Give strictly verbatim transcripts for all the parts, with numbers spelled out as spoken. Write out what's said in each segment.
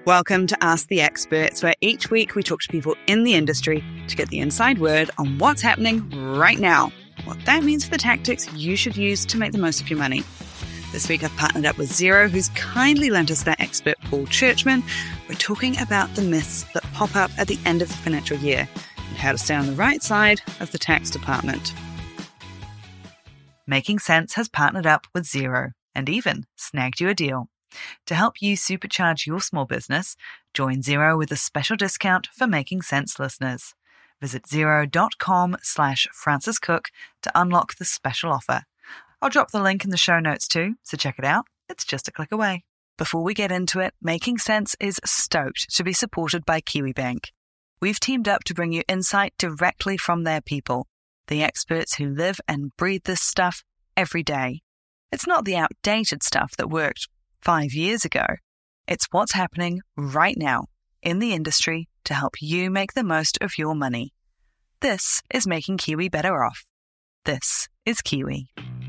Welcome to Ask the Experts, where each week we talk to people in the industry to get the inside word on what's happening right now, what that means for the tactics you should use to make the most of your money. This week I've partnered up with Xero, who's kindly lent us their expert Paul Churchman. We're talking about the myths that pop up at the end of the financial year and how to stay on the right side of the tax department. Making Sense has partnered up with Xero and even snagged you a deal. To help you supercharge your small business, join Xero with a special discount for Making Sense listeners. Visit xero.com slash Francis Cook to unlock the special offer. I'll drop the link in the show notes too, so check it out. It's just a click away. Before we get into it, Making Sense is stoked to be supported by Kiwibank. We've teamed up to bring you insight directly from their people, the experts who live and breathe this stuff every day. It's not the outdated stuff that worked five years ago. It's what's happening right now in the industry to help you make the most of your money. This is making Kiwi better off. This is Kiwi.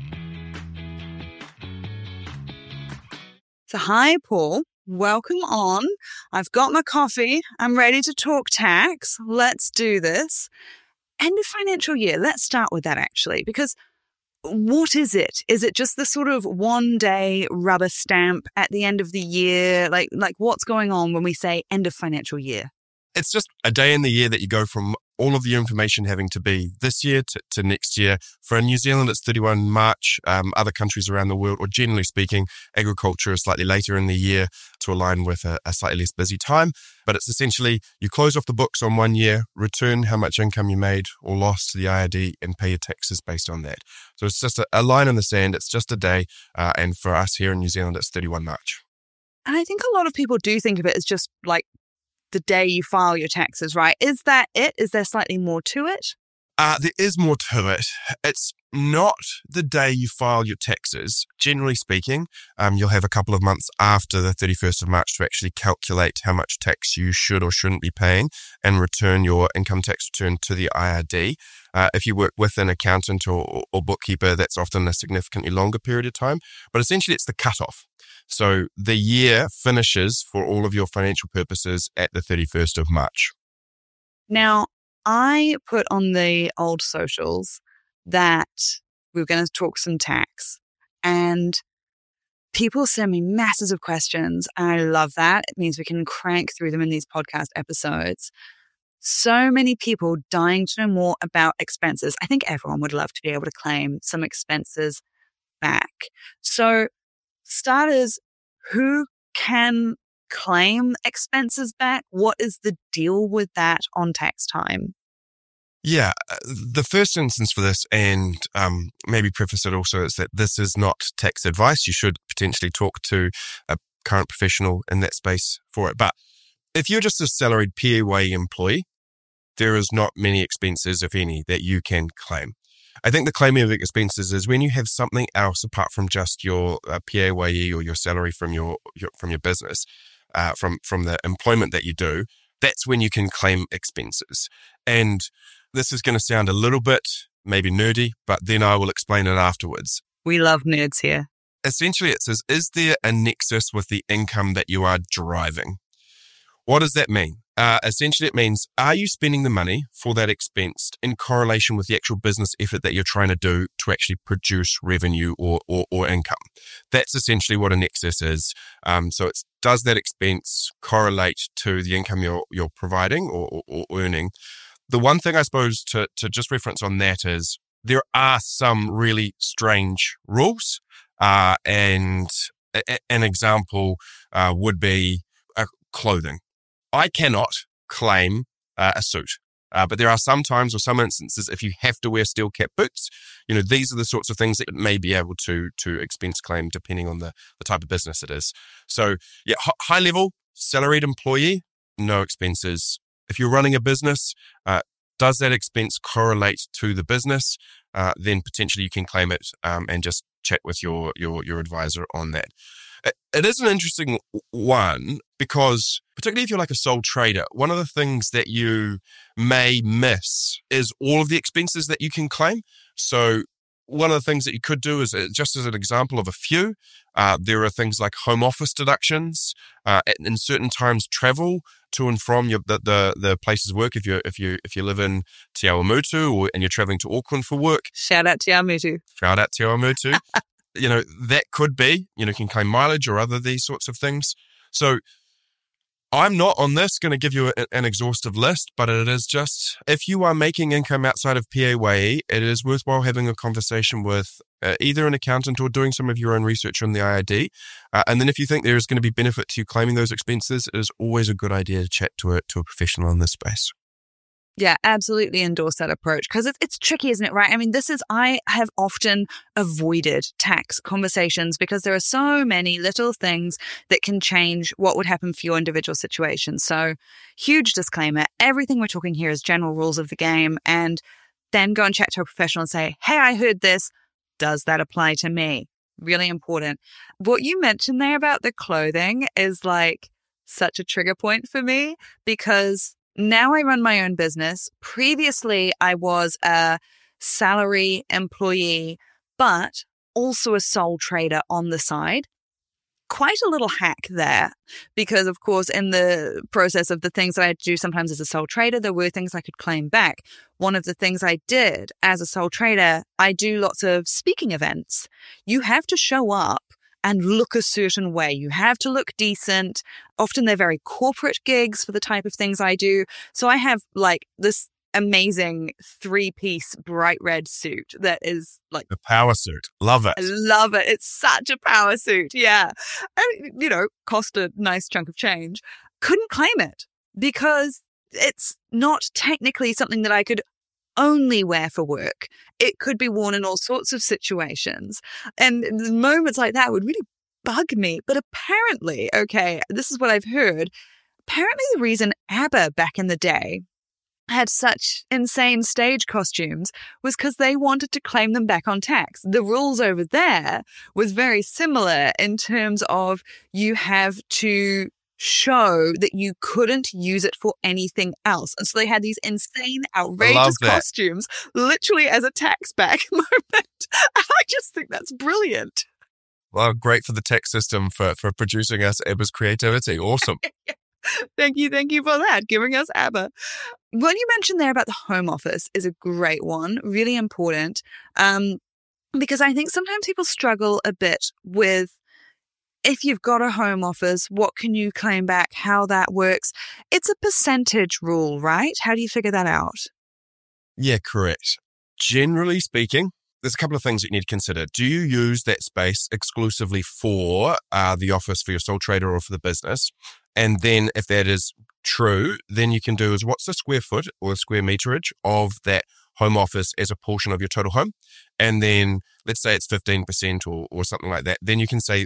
So hi, Paul. Welcome on. I've got my coffee. I'm ready to talk tax. Let's do this. End of financial year. Let's start with that actually, because what is it? Is it just the sort of one day rubber stamp at the end of the year? Like, like what's going on when we say end of financial year? It's just a day in the year that you go from all of the information having to be this year to, to next year. For New Zealand, it's thirty-first of March. Um, other countries around the world, or generally speaking, agriculture is slightly later in the year to align with a, a slightly less busy time. But it's essentially you close off the books on one year, return how much income you made or lost to the I R D, and pay your taxes based on that. So it's just a, a line in the sand. It's just a day. Uh, and for us here in New Zealand, it's thirty-first of March. And I think a lot of people do think of it as just like the day you file your taxes, right? Is that it? Is there slightly more to it? Uh, there is more to it. It's not the day you file your taxes. Generally speaking, um, you'll have a couple of months after the thirty-first of March to actually calculate how much tax you should or shouldn't be paying and return your income tax return to the I R D. Uh, if you work with an accountant or, or bookkeeper, that's often a significantly longer period of time. But essentially, it's the cutoff. So the year finishes for all of your financial purposes at the thirty-first of March. Now, I put on the old socials that we were going to talk some tax, and people send me masses of questions. And I love that. It means we can crank through them in these podcast episodes. So many people dying to know more about expenses. I think everyone would love to be able to claim some expenses back. So starters, who can claim expenses back? What is the deal with that on tax time? Yeah, the first instance for this, and um, maybe preface it also, is that this is not tax advice. You should potentially talk to a current professional in that space for it. But if you're just a salaried P A Y E employee, there is not many expenses, if any, that you can claim. I think the claiming of expenses is when you have something else apart from just your uh, P A Y E or your salary from your, your from your business, uh, from from the employment that you do. That's when you can claim expenses. And this is going to sound a little bit maybe nerdy, but then I will explain it afterwards. We love nerds here. Essentially, it says, is there a nexus with the income that you are deriving? What does that mean? Uh, essentially, it means, are you spending the money for that expense in correlation with the actual business effort that you're trying to do to actually produce revenue or or, or income? That's essentially what a nexus is. Um, so it's, does that expense correlate to the income you're you're providing or, or, or earning? The one thing I suppose to, to just reference on that is there are some really strange rules. Uh, and a, an example uh, would be uh, clothing. I cannot claim uh, a suit, uh, but there are some times or some instances if you have to wear steel cap boots, you know, these are the sorts of things that you may be able to to expense claim depending on the, the type of business it is. So yeah, h- high level, salaried employee, no expenses. If you're running a business, uh, does that expense correlate to the business? Uh, then potentially you can claim it um, and just chat with your your your advisor on that. It, it is an interesting one because particularly if you're like a sole trader, one of the things that you may miss is all of the expenses that you can claim. So one of the things that you could do is, uh, just as an example of a few, uh, there are things like home office deductions, uh, in certain times travel to and from your the, the the places of work. If you if you if you live in Te Awamutu or and you're traveling to Auckland for work, shout out Te Awamutu. Shout out Te Awamutu. You know, that could be, you know, you can claim mileage or other these sorts of things. So I'm not on this going to give you a, an exhaustive list, but it is just, if you are making income outside of P A Y E, it is worthwhile having a conversation with uh, either an accountant or doing some of your own research on the I R D. Uh, and then if you think there is going to be benefit to you claiming those expenses, it is always a good idea to chat to it to a professional in this space. Yeah, absolutely endorse that approach because it's, it's tricky, isn't it, right? I mean, this is, I have often avoided tax conversations because there are so many little things that can change what would happen for your individual situation. So huge disclaimer, everything we're talking here is general rules of the game, and then go and chat to a professional and say, hey, I heard this. Does that apply to me? Really important. What you mentioned there about the clothing is like such a trigger point for me because now I run my own business. Previously, I was a salary employee, but also a sole trader on the side. Quite a little hack there because, of course, in the process of the things that I do sometimes as a sole trader, there were things I could claim back. One of the things I did as a sole trader, I do lots of speaking events. You have to show up and look a certain way. You have to look decent. Often they're very corporate gigs for the type of things I do. So I have like this amazing three-piece bright red suit that is like the power suit. Love it. I love it. It's such a power suit. Yeah. And, you know, cost a nice chunk of change. Couldn't claim it because it's not technically something that I could only wear for work. It could be worn in all sorts of situations. And moments like that would really bug me. But apparently, okay, this is what I've heard. Apparently the reason ABBA back in the day had such insane stage costumes was because they wanted to claim them back on tax. The rules over there was very similar in terms of you have to show that you couldn't use it for anything else. And so they had these insane, outrageous costumes, literally as a tax back moment. I just think that's brilliant. Well, great for the tax system for, for producing us ABBA's creativity. Awesome. Thank you. Thank you for that, giving us ABBA. What you mentioned there about the home office is a great one, really important, um, because I think sometimes people struggle a bit with if you've got a home office, what can you claim back, how that works. It's a percentage rule, right? How do you figure that out? Yeah, correct. Generally speaking, there's a couple of things that you need to consider. Do you use that space exclusively for uh, the office, for your sole trader or for the business? And then if that is true, then you can do is what's the square foot or square meterage of that home office as a portion of your total home? And then let's say it's fifteen percent or, or something like that. Then you can say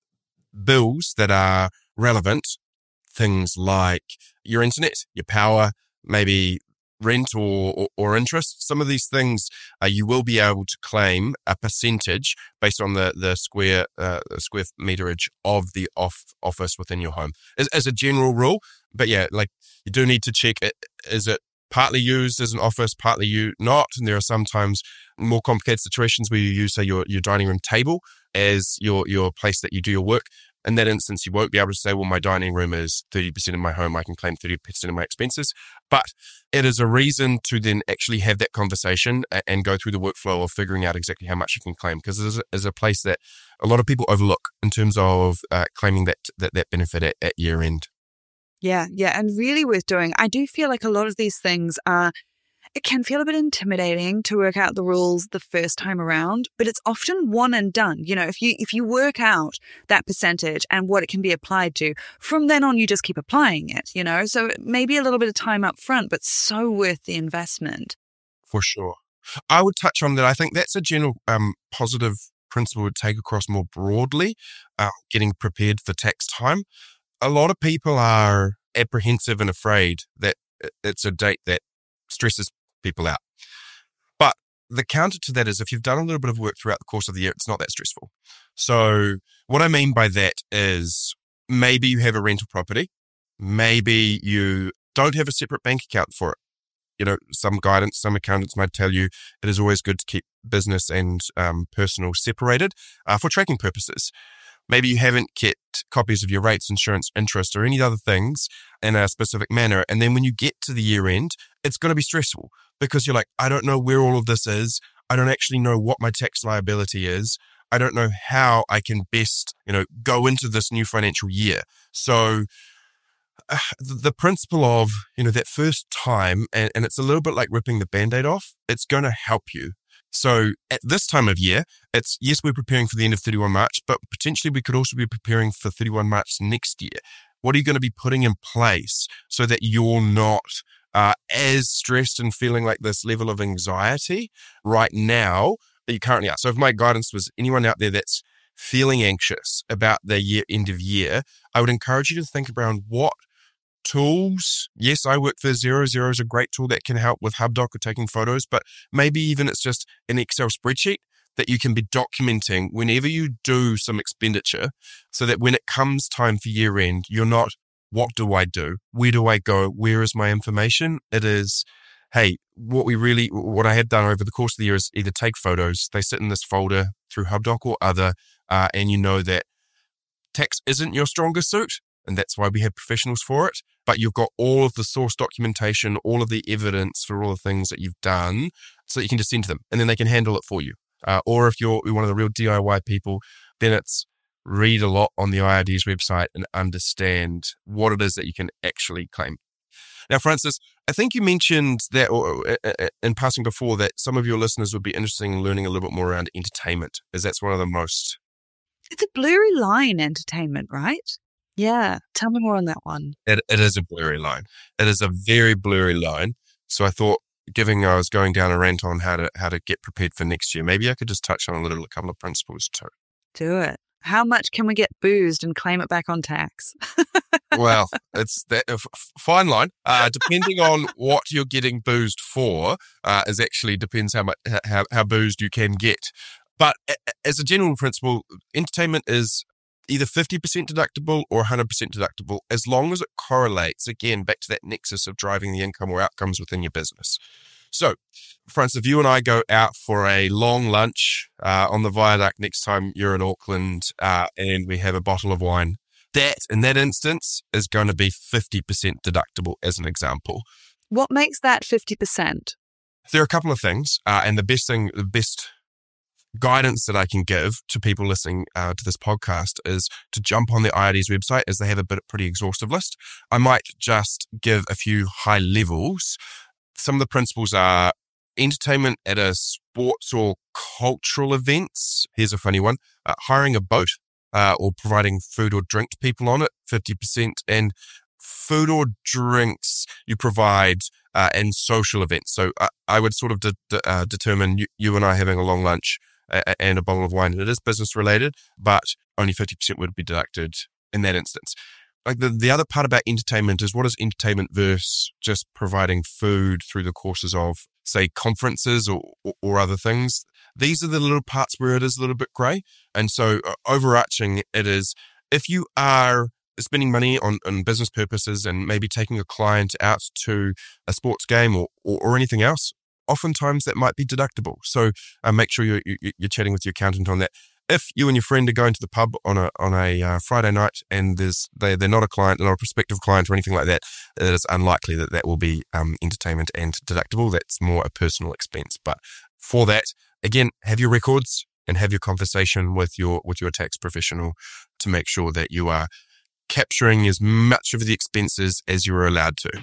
bills that are relevant, things like your internet, your power, maybe rent or, or, or interest. Some of these things uh, you will be able to claim a percentage based on the the square uh, square meterage of the off office within your home as, as a general rule. But yeah, like you do need to check it. Is it partly used as an office, partly you not? And there are sometimes more complicated situations where you use, say, your, your dining room table as your your place that you do your work. In that instance, you won't be able to say, well, my dining room is thirty percent of my home. I can claim thirty percent of my expenses. But it is a reason to then actually have that conversation and go through the workflow of figuring out exactly how much you can claim, because it is a, is a place that a lot of people overlook in terms of uh, claiming that, that, that benefit at, at year end. Yeah, yeah, and really worth doing. I do feel like a lot of these things are, it can feel a bit intimidating to work out the rules the first time around, but it's often one and done. You know, if you if you work out that percentage and what it can be applied to, from then on you just keep applying it, you know. So maybe a little bit of time up front, but so worth the investment. For sure. I would touch on that. I think that's a general um, positive principle to take across more broadly, uh, getting prepared for tax time. A lot of people are apprehensive and afraid that it's a date that stresses people out. But the counter to that is if you've done a little bit of work throughout the course of the year, it's not that stressful. So what I mean by that is maybe you have a rental property, maybe you don't have a separate bank account for it. you know, some guidance, some accountants might tell you it is always good to keep business and um, personal separated uh, for tracking purposes. Maybe you haven't kept copies of your rates, insurance, interest, or any other things in a specific manner. And then when you get to the year end, it's going to be stressful because you're like, I don't know where all of this is. I don't actually know what my tax liability is. I don't know how I can best, you know, go into this new financial year. So uh, the principle of, you know, that first time, and, and it's a little bit like ripping the Band-Aid off, it's going to help you. So at this time of year, it's, yes, we're preparing for the end of thirty-first March, but potentially we could also be preparing for thirty-first March next year. What are you going to be putting in place so that you're not uh, as stressed and feeling like this level of anxiety right now that you currently are? So if my guidance was anyone out there that's feeling anxious about their year end of year, I would encourage you to think around what tools. Yes, I work for Xero. Xero is a great tool that can help with HubDoc or taking photos, but maybe even it's just an Excel spreadsheet that you can be documenting whenever you do some expenditure so that when it comes time for year end, you're not, what do I do? Where do I go? Where is my information? It is, hey, what we really, what I had done over the course of the year is either take photos, they sit in this folder through HubDoc or other, uh, and you know that tax isn't your strongest suit, and that's why we have professionals for it. But you've got all of the source documentation, all of the evidence for all the things that you've done so that you can just send to them and then they can handle it for you. Uh, or if you're one of the real D I Y people, then it's read a lot on the I R D's website and understand what it is that you can actually claim. Now, Frances, I think you mentioned that or, uh, in passing before that some of your listeners would be interested in learning a little bit more around entertainment, as that's one of the most... It's a blurry line, entertainment, right? Yeah. Tell me more on that one. It, it is a blurry line. It is a very blurry line. So I thought, given I was going down a rant on how to how to get prepared for next year, maybe I could just touch on a little a couple of principles too. Do it. How much can we get boozed and claim it back on tax? Well, it's that uh, fine line. Uh, depending on what you're getting boozed for, uh, is actually depends how much how, how boozed you can get. But as a general principle, entertainment is either fifty percent deductible or one hundred percent deductible, as long as it correlates, again, back to that nexus of driving the income or outcomes within your business. So, Frances, if you and I go out for a long lunch uh, on the Viaduct next time you're in Auckland uh, and we have a bottle of wine, that, in that instance, is going to be fifty percent deductible, as an example. What makes that fifty percent? There are a couple of things, uh, and the best thing, the best guidance that I can give to people listening uh, to this podcast is to jump on the I R D's website, as they have a bit pretty exhaustive list. I might just give a few high levels. Some of the principles are entertainment at a sports or cultural events. Here's a funny one. Uh, hiring a boat uh, or providing food or drink to people on it, fifty percent. And food or drinks you provide uh, in social events. So uh, I would sort of de- de- uh, determine you, you and I having a long lunch and a bottle of wine. It is business related, but only fifty percent would be deducted in that instance. Like the, the other part about entertainment is, what is entertainment versus just providing food through the courses of, say, conferences or, or, or other things. These are the little parts where it is a little bit grey. And so uh, overarching, it is, if you are spending money on, on business purposes and maybe taking a client out to a sports game or, or, or anything else, oftentimes that might be deductible. So uh, make sure you're, you're chatting with your accountant on that. If you and your friend are going to the pub on a on a uh, Friday night and there's they, they're not a client, not a prospective client or anything like that, it is unlikely that that will be um, entertainment and deductible. That's more a personal expense. But for that, again, have your records and have your conversation with your with your tax professional to make sure that you are capturing as much of the expenses as you are allowed to.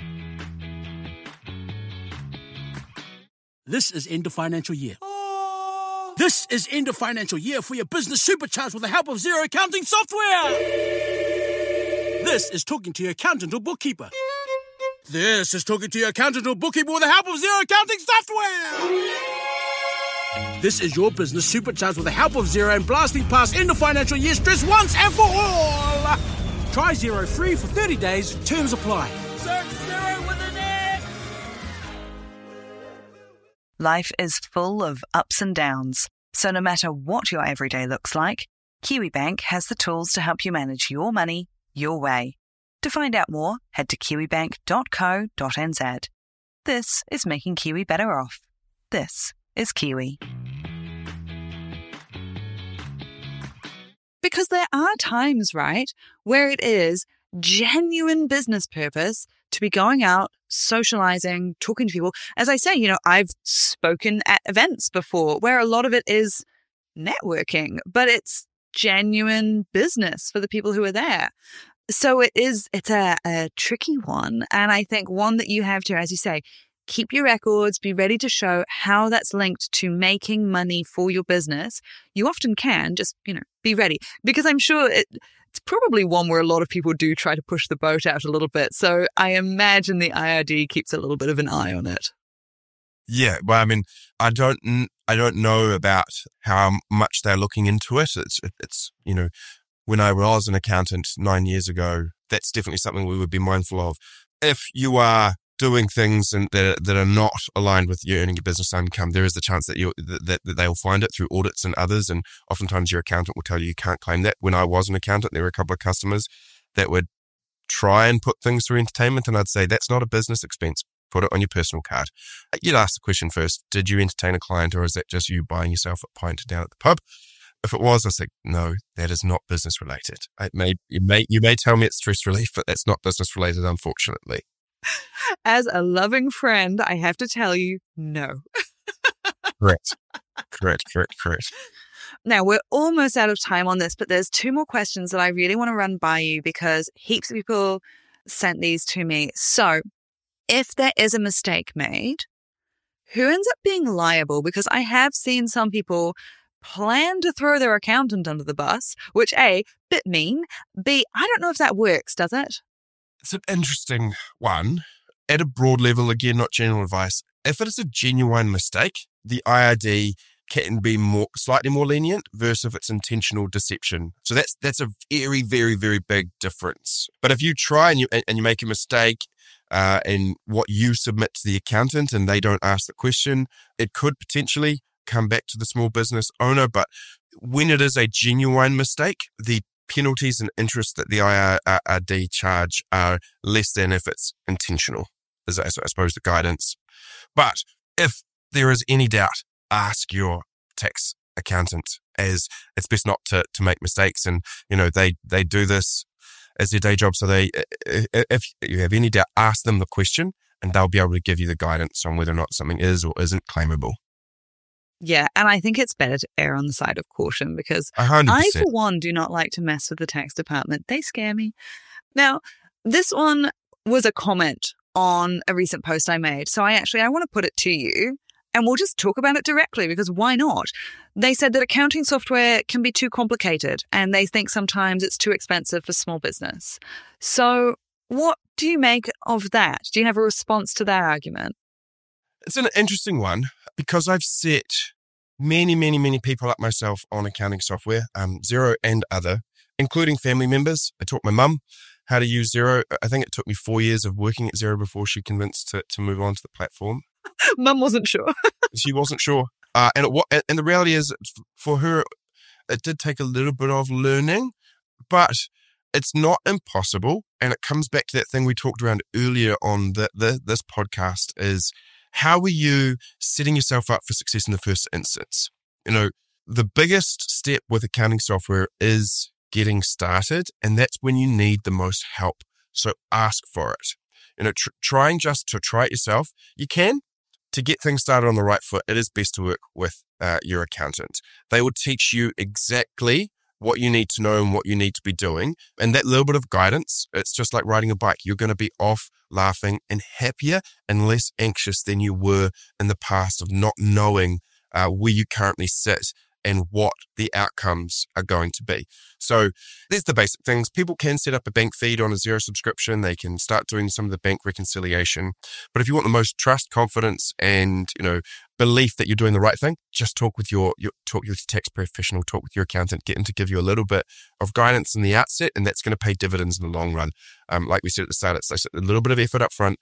This is end of financial year. This is end of financial year for your business supercharged with the help of Xero accounting software. This is talking to your accountant or bookkeeper. This is talking to your accountant or bookkeeper with the help of Xero accounting software. This is your business supercharged with the help of Xero and blasting past end of financial year stress once and for all. Try Xero free for thirty days. Terms apply. Search Xero with an X. Life is full of ups and downs, so no matter what your everyday looks like, KiwiBank has the tools to help you manage your money your way. To find out more, head to kiwibank dot co dot n z. This is making Kiwi better off. This is Kiwi. Because there are times, right, where it is genuine business purpose to be going out, socializing, talking to people. As I say, you know, I've spoken at events before where a lot of it is networking, but it's genuine business for the people who are there. So it is, it's a, a tricky one. And I think one that you have to, as you say, keep your records, be ready to show how that's linked to making money for your business. You often can, just, you know, be ready. Because I'm sure it, it's probably one where a lot of people do try to push the boat out a little bit. So I imagine the I R D keeps a little bit of an eye on it. Yeah, well, I mean, I don't, I don't know about how much they're looking into it. It's, it's, you know, when I was an accountant nine years ago, that's definitely something we would be mindful of. If you are doing things and that, that are not aligned with you earning your business income, there is the chance that you that, that they will find it through audits and others. And oftentimes your accountant will tell you you can't claim that. When I was an accountant, there were a couple of customers that would try and put things through entertainment, and I'd say that's not a business expense. Put it on your personal card. You'd ask the question first, did you entertain a client, or is that just you buying yourself a pint down at the pub? If it was, I say, no, that is not business related. It may, you may you may tell me it's stress relief, but that's not business related, unfortunately. As a loving friend, I have to tell you, no. Correct. Correct, correct, correct. Now, we're almost out of time on this, but there's two more questions that I really want to run by you because heaps of people sent these to me. So, if there is a mistake made, who ends up being liable? Because I have seen some people plan to throw their accountant under the bus, which A, bit mean, B, I don't know if that works, does it? It's an interesting one. At a broad level, again, not general advice. If it is a genuine mistake, the I R D can be more slightly more lenient versus if it's intentional deception. So that's that's a very, very, very big difference. But if you try and you and you make a mistake uh, in what you submit to the accountant and they don't ask the question, it could potentially come back to the small business owner. But when it is a genuine mistake, the penalties and interest that the I R D charge are less than if it's intentional, is I suppose the guidance. But if there is any doubt, ask your tax accountant, as it's best not to, to make mistakes. And, you know, they, they do this as their day job. So they, if you have any doubt, ask them the question and they'll be able to give you the guidance on whether or not something is or isn't claimable. Yeah, and I think it's better to err on the side of caution because one hundred percent. I, for one, do not like to mess with the tax department. They scare me. Now, this one was a comment on a recent post I made. So I actually, I want to put it to you and we'll just talk about it directly because why not? They said that accounting software can be too complicated and they think sometimes it's too expensive for small business. So what do you make of that? Do you have a response to that argument? It's an interesting one because I've set many, many, many people like myself on accounting software, um, Xero and other, including family members. I taught my mum how to use Xero. I think it took me four years of working at Xero before she convinced to, to move on to the platform. Mum wasn't sure. She wasn't sure. Uh, and, it, and the reality is, for her, it did take a little bit of learning, but it's not impossible. And it comes back to that thing we talked around earlier on the, the, this podcast is, how are you setting yourself up for success in the first instance? You know, the biggest step with accounting software is getting started, and that's when you need the most help. So ask for it. You know, tr- trying just to try it yourself, you can. To get things started on the right foot, it is best to work with uh, your accountant. They will teach you exactly what you need to know and what you need to be doing. And that little bit of guidance, it's just like riding a bike. You're going to be off laughing and happier and less anxious than you were in the past of not knowing uh, where you currently sit and what the outcomes are going to be. So there's the basic things. People can set up a bank feed on a Xero subscription. They can start doing some of the bank reconciliation. But if you want the most trust, confidence, and, you know, belief that you're doing the right thing, just talk with your, your talk with your tax professional, talk with your accountant, get them to give you a little bit of guidance in the outset, and that's going to pay dividends in the long run. Um, like we said at the start, it's like a little bit of effort up front,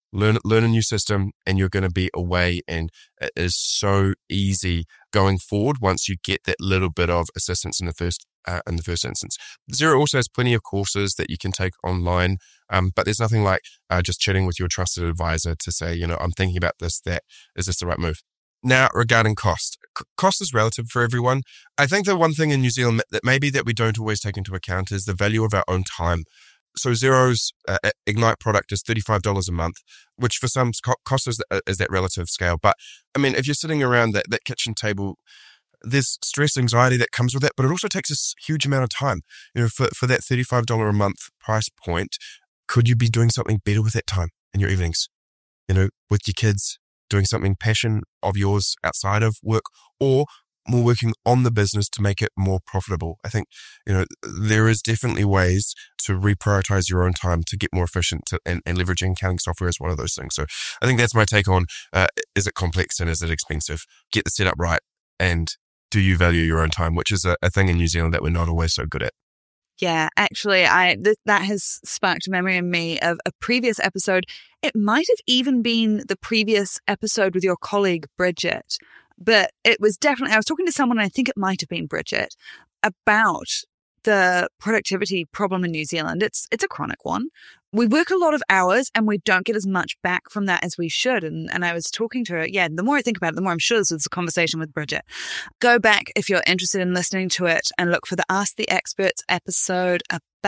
Learn, learn a new system and you're going to be away. And it is so easy going forward once you get that little bit of assistance in the first uh, in the first instance. Xero also has plenty of courses that you can take online, um, but there's nothing like uh, just chatting with your trusted advisor to say, you know, I'm thinking about this, that, is this the right move? Now, regarding cost, C- cost is relative for everyone. I think the one thing in New Zealand that maybe that we don't always take into account is the value of our own time. So Xero's uh, Ignite product is thirty-five dollars a month, which for some co- cost is, uh, is that relative scale. But I mean, if you're sitting around that, that kitchen table, there's stress, anxiety that comes with that, but it also takes a huge amount of time. You know, for, for that thirty-five dollars a month price point, could you be doing something better with that time in your evenings? You know, with your kids, doing something passion of yours outside of work, or more working on the business to make it more profitable. I think, you know, there is definitely ways to reprioritize your own time to get more efficient to, and, and leveraging accounting software is one of those things. So I think that's my take on, uh, is it complex and is it expensive? Get the setup right, and do you value your own time, which is a, a thing in New Zealand that we're not always so good at. Yeah, actually, I th- that has sparked a memory in me of a previous episode. It might have even been the previous episode with your colleague, Bridget, but it was definitely, I was talking to someone, and I think it might have been Bridget, about the productivity problem in New Zealand. It's it's a chronic one. We work a lot of hours and we don't get as much back from that as we should. And, and I was talking to her. Yeah, the more I think about it, the more I'm sure this was a conversation with Bridget. Go back if you're interested in listening to it and look for the Ask the Experts episode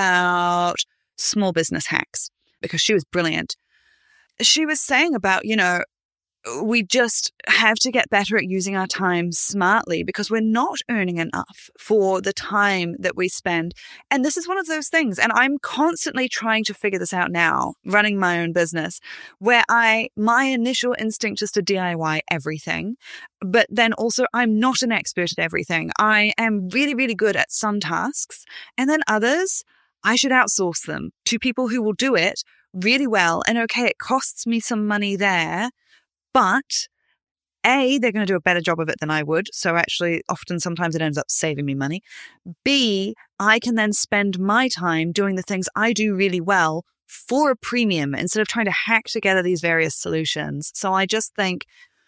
about small business hacks, because she was brilliant. She was saying about, you know, we just have to get better at using our time smartly because we're not earning enough for the time that we spend. And this is one of those things. And I'm constantly trying to figure this out now, running my own business, where I, my initial instinct is to D I Y everything. But then also I'm not an expert at everything. I am really, really good at some tasks. And then others, I should outsource them to people who will do it really well. And okay, it costs me some money there. But A, they're going to do a better job of it than I would. So actually, often, sometimes it ends up saving me money. B, I can then spend my time doing the things I do really well for a premium instead of trying to hack together these various solutions. So I just think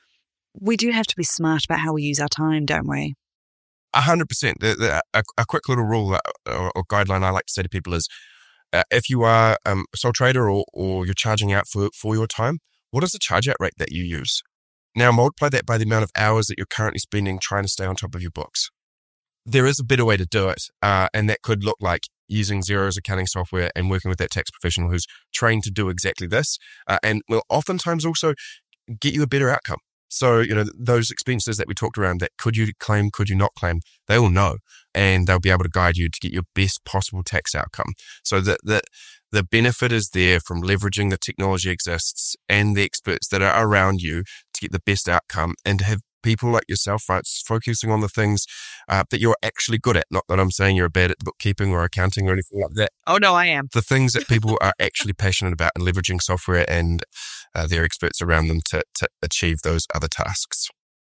we do have to be smart about how we use our time, don't we? A hundred percent. A, a quick little rule or, or guideline I like to say to people is, uh, if you are um, a sole trader or, or you're charging out for, for your time, what is the charge out rate that you use? Now multiply that by the amount of hours that you're currently spending trying to stay on top of your books. There is a better way to do it, uh, and that could look like using Xero's accounting software and working with that tax professional who's trained to do exactly this, uh, and will oftentimes also get you a better outcome. So, you know, those expenses that we talked around, that could you claim, could you not claim, they will know, and they'll be able to guide you to get your best possible tax outcome. So that the, the benefit is there from leveraging the technology exists and the experts that are around you to get the best outcome, and to have people like yourself, right, focusing on the things uh, that you're actually good at. Not that I'm saying you're bad at bookkeeping or accounting or anything like that. Oh, no, I am. The things that people are actually passionate about, and leveraging software and uh, their experts around them to, to achieve those other tasks.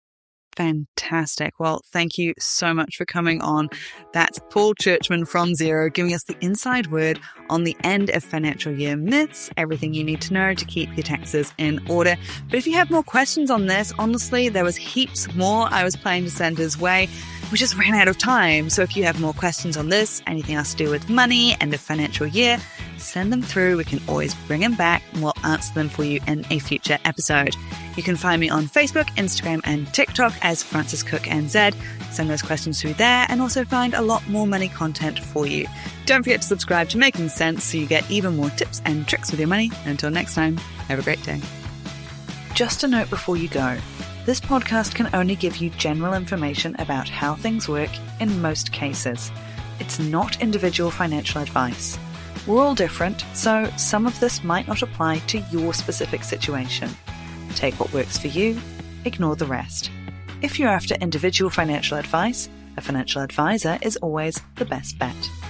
Fantastic. Well, thank you so much for coming on. That's Paul Churchman from Xero, giving us the inside word on the end of financial year myths, everything you need to know to keep your taxes in order. But if you have more questions on this, honestly, there was heaps more I was planning to send his way. We just ran out of time. So if you have more questions on this, anything else to do with money, end of financial year, send them through. We can always bring them back and we'll answer them for you in a future episode. You can find me on Facebook, Instagram, and TikTok as Frances Cook N Z. Send those questions through there and also find a lot more money content for you. Don't forget to subscribe to Making Sense so you get even more tips and tricks with your money. Until next time, have a great day. Just a note before you go. This podcast can only give you general information about how things work in most cases. It's not individual financial advice. We're all different, so some of this might not apply to your specific situation. Take what works for you, ignore the rest. If you're after individual financial advice, a financial advisor is always the best bet.